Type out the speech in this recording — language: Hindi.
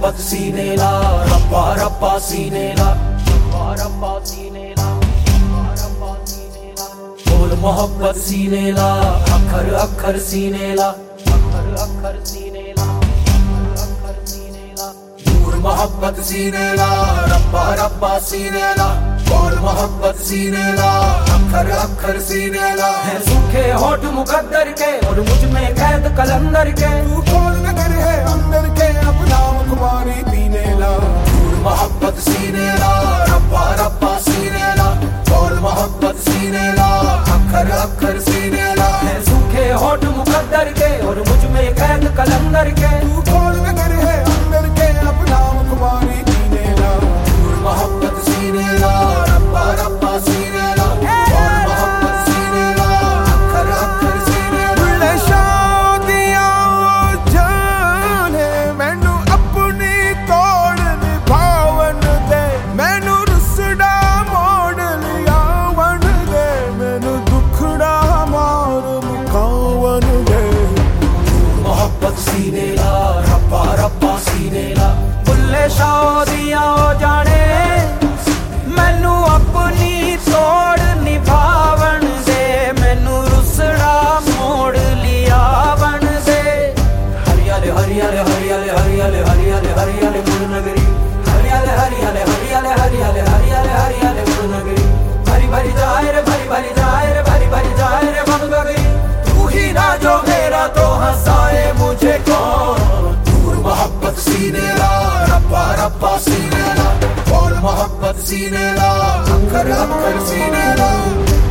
मोहब्बत सीने ला, रब्बा रब्बा सीने ला, रब्बा रब्बा सीने ला, रब्बा रब्बा सीने ला। बोल मोहब्बत सीने ला, अखर अखर सीने ला, अखर अखर सीने ला, अखर अखर सीने ला। नूर मोहब्बत सीने ला, रब्बा रब्बा सीने ला। बोल मोहब्बत सीने ला, अखर अखर सीने ला। है सूखे होठ मुकद्दर के और मुझ में कैद कलंदर के। तू कौन नगर है अंदर के, अपना मुखबारी पीने ला। नूर मोहब्बत सीने ला, रब्बा रब्बा सीने ला। बोल मोहब्बत सीने ला, अखर अखर सीने ला। है सूखे होठ मुकद्दर के और मुझ में कैद कलंदर के। तू कौन नगर है अंदर के, अपना मुखबारी पीने ला। नूर मोहब्बत सीने ला, रब्बा रब्बा सीने ला। बोल मोहब्बत सीने ला, अखर अखर सीने ला। बुल्ले शादियां जाने, मैनू अपनी तोड़ निभावन दे। मैनू रुसड़ा मोड़ लिया वन दे, मैनू दुखड़ा मार मुकावन दे। मोहब्बत सीने ला, रब्बा रब्बा सीने ला। बुल्ले शादियां जाने, मैनू अपनी तोड़ निभावन दे। मैनू रुसड़ा मोड़ लिया वन दे। हरियाले हरियाले हरियाले हरियाले हरियाले हरियाले मुड़ नगरी। हरियाले हरियाले हरियाले हरियाले हरियाले हरियाले मुड़ नगरी। भरी भरी जाए रे, भरी भरी जाए रे, भरी भरी जाए रे मन गगरी। तू ही ना जो मेरा तो हंसाए मुझे कौन। नूर मोहब्बत सीने ला, रब्बा रब्बा सीने ला। बोल मोहब्बत सीने ला, अखर अखर सीने ला।